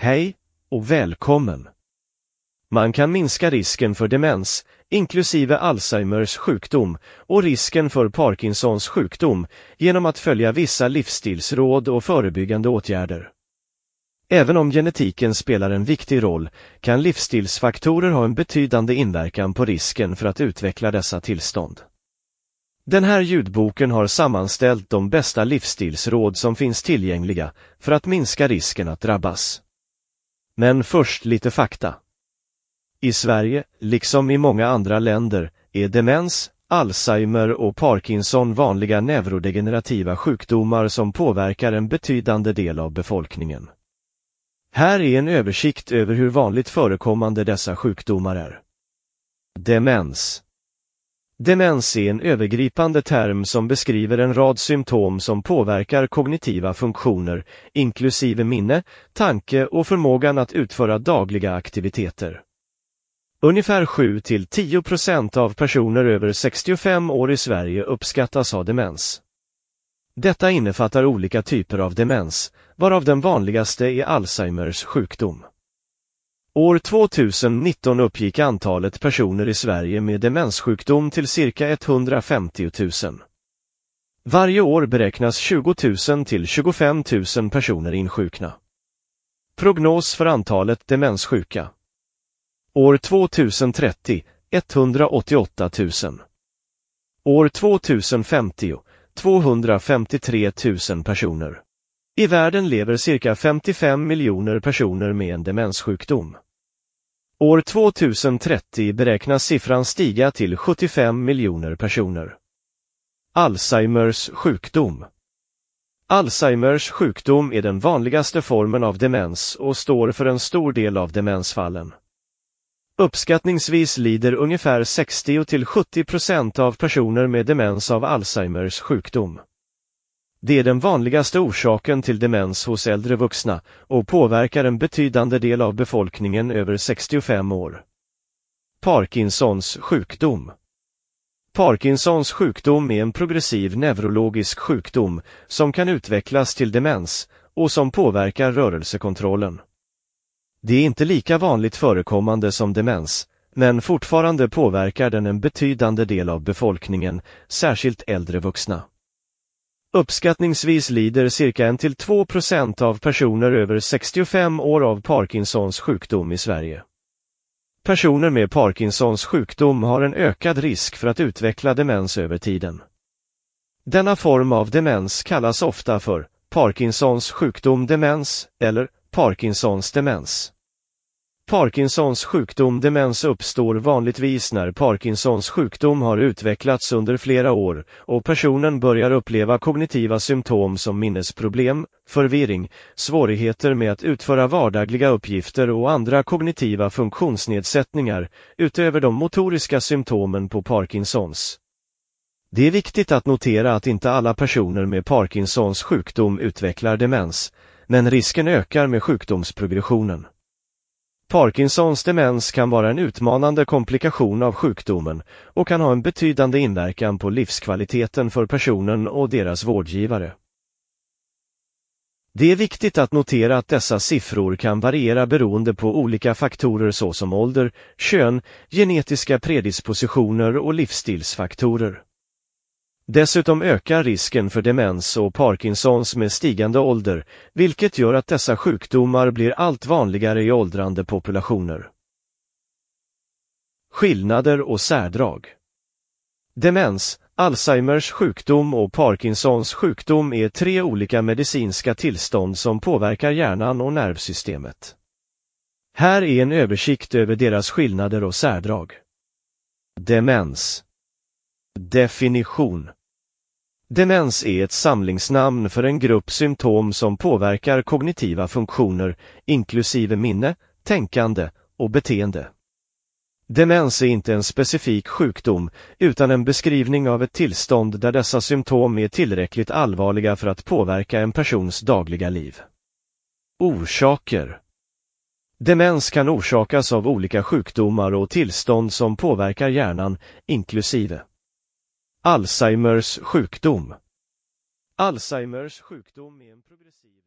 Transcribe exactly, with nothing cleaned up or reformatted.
Hej och välkommen! Man kan minska risken för demens, inklusive Alzheimers sjukdom, och risken för Parkinsons sjukdom genom att följa vissa livsstilsråd och förebyggande åtgärder. Även om genetiken spelar en viktig roll kan livsstilsfaktorer ha en betydande inverkan på risken för att utveckla dessa tillstånd. Den här ljudboken har sammanställt de bästa livsstilsråd som finns tillgängliga för att minska risken att drabbas. Men först lite fakta. I Sverige, liksom i många andra länder, är demens, Alzheimer och Parkinson vanliga neurodegenerativa sjukdomar som påverkar en betydande del av befolkningen. Här är en översikt över hur vanligt förekommande dessa sjukdomar är. Demens. Demens är en övergripande term som beskriver en rad symptom som påverkar kognitiva funktioner, inklusive minne, tanke och förmågan att utföra dagliga aktiviteter. Ungefär sju till tio procent av personer över sextiofem år i Sverige uppskattas ha demens. Detta innefattar olika typer av demens, varav den vanligaste är Alzheimers sjukdom. År tvåtusennitton uppgick antalet personer i Sverige med demenssjukdom till cirka etthundrafemtio tusen. Varje år beräknas tjugo tusen till tjugofem tusen personer insjukna. Prognos för antalet demenssjuka. År tvåtusentrettio, etthundraåttioåtta tusen. År tvåtusenfemtio, tvåhundrafemtiotre tusen personer. I världen lever cirka femtiofem miljoner personer med en demenssjukdom. År tvåtusentrettio beräknas siffran stiga till sjuttiofem miljoner personer. Alzheimers sjukdom. Alzheimers sjukdom är den vanligaste formen av demens och står för en stor del av demensfallen. Uppskattningsvis lider ungefär sextio till sjuttio procent av personer med demens av Alzheimers sjukdom. Det är den vanligaste orsaken till demens hos äldre vuxna och påverkar en betydande del av befolkningen över sextiofem år. Parkinsons sjukdom. Parkinsons sjukdom är en progressiv neurologisk sjukdom som kan utvecklas till demens och som påverkar rörelsekontrollen. Det är inte lika vanligt förekommande som demens, men fortfarande påverkar den en betydande del av befolkningen, särskilt äldre vuxna. Uppskattningsvis lider cirka en till två procent av personer över sextiofem år av Parkinsons sjukdom i Sverige. Personer med Parkinsons sjukdom har en ökad risk för att utveckla demens över tiden. Denna form av demens kallas ofta för Parkinsons sjukdom demens eller Parkinsons demens. Parkinsons sjukdom demens uppstår vanligtvis när Parkinsons sjukdom har utvecklats under flera år och personen börjar uppleva kognitiva symptom som minnesproblem, förvirring, svårigheter med att utföra vardagliga uppgifter och andra kognitiva funktionsnedsättningar utöver de motoriska symptomen på Parkinsons. Det är viktigt att notera att inte alla personer med Parkinsons sjukdom utvecklar demens, men risken ökar med sjukdomsprogressionen. Parkinsons demens kan vara en utmanande komplikation av sjukdomen och kan ha en betydande inverkan på livskvaliteten för personen och deras vårdgivare. Det är viktigt att notera att dessa siffror kan variera beroende på olika faktorer såsom ålder, kön, genetiska predispositioner och livsstilsfaktorer. Dessutom ökar risken för demens och Parkinsons med stigande ålder, vilket gör att dessa sjukdomar blir allt vanligare i åldrande populationer. Skillnader och särdrag. Demens, Alzheimers sjukdom och Parkinsons sjukdom är tre olika medicinska tillstånd som påverkar hjärnan och nervsystemet. Här är en översikt över deras skillnader och särdrag. Demens. Definition. Demens är ett samlingsnamn för en grupp symptom som påverkar kognitiva funktioner, inklusive minne, tänkande och beteende. Demens är inte en specifik sjukdom, utan en beskrivning av ett tillstånd där dessa symptom är tillräckligt allvarliga för att påverka en persons dagliga liv. Orsaker. Demens kan orsakas av olika sjukdomar och tillstånd som påverkar hjärnan, inklusive Alzheimers sjukdom. Alzheimers sjukdom är en progressiv